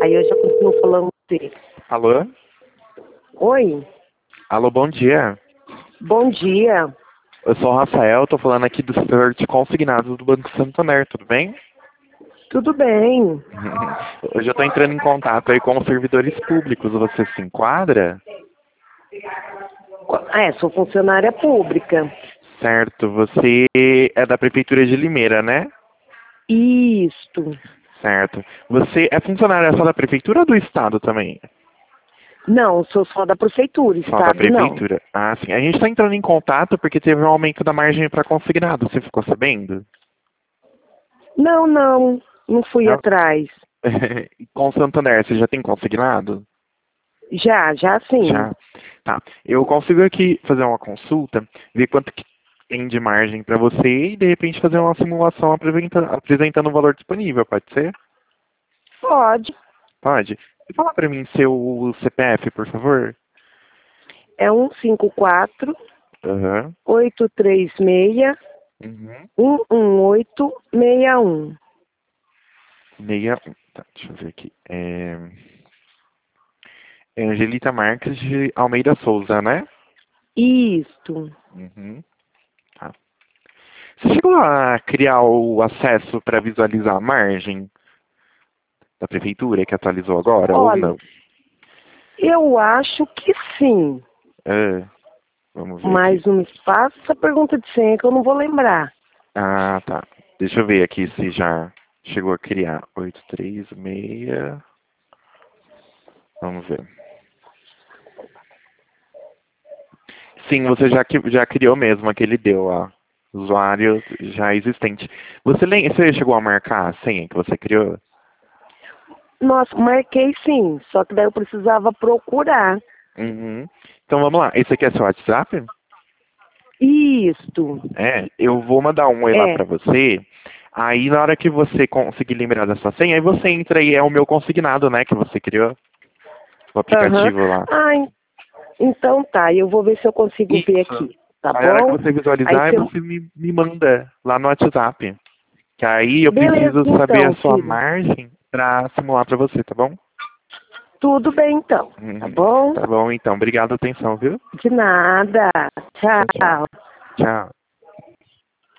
Aí eu já continuo falando com você. Alô? Oi, Alô, bom dia. bom dia. Eu sou o Rafael, tô falando aqui do setor de consignados do Banco Santander, tudo bem? Tudo bem? Hoje eu tô entrando em contato aí com os servidores públicos, você se enquadra? Sou funcionária pública. Certo, você é da Prefeitura de Limeira, né? Isto. Certo. Você é funcionária só da Prefeitura ou do Estado também? Não, sou só da prefeitura, Só da estado não. Prefeitura. Ah, sim. A gente tá entrando em contato porque teve um aumento da margem para consignado, você ficou sabendo? Não fui Não? atrás. E com o Santander, você já tem consignado? Já sim. Já. Tá. Eu consigo aqui fazer uma consulta, ver quanto que tem de margem para você e de repente fazer uma simulação apresentando o valor disponível, pode ser? Pode. Pode. Fala para mim seu CPF, por favor. É 154 Aham. 836 Uhum. 11861. 61. Tá, deixa eu ver aqui. É Angelita Marques de Almeida Souza, né? Isto. Uhum. Tá. Você chegou a criar o acesso para visualizar a margem da prefeitura que atualizou agora ou Olha, não? eu acho que sim. É, vamos ver aqui. Mas não me faça essa pergunta de senha que eu não vou lembrar. Ah, tá. Deixa eu ver aqui se já chegou a criar. 836. Vamos ver. Sim, você já criou mesmo aquele deu, ó. Usuário já existente. Você chegou a marcar a senha que você criou? Nossa, marquei sim, só que daí eu precisava procurar. Uhum. Então vamos lá. Esse aqui é seu WhatsApp? Isto. É, eu vou mandar um oi lá É. pra você. Aí na hora que você conseguir lembrar dessa senha, aí você entra aí, é o meu consignado, né, que você criou, o Aham. aplicativo lá. Então tá, eu vou ver se eu consigo ver Isso. aqui, tá Aí na hora que bom? você Aí visualizar, aí você... você me manda lá no WhatsApp. Que aí eu Beleza, preciso saber a então, sua filho. margem pra simular pra você, tá bom? Tudo bem, então. Tá Uhum. bom? Tá bom, então. Obrigado pela atenção, viu? De nada. Tchau, tchau. Tchau. Tchau.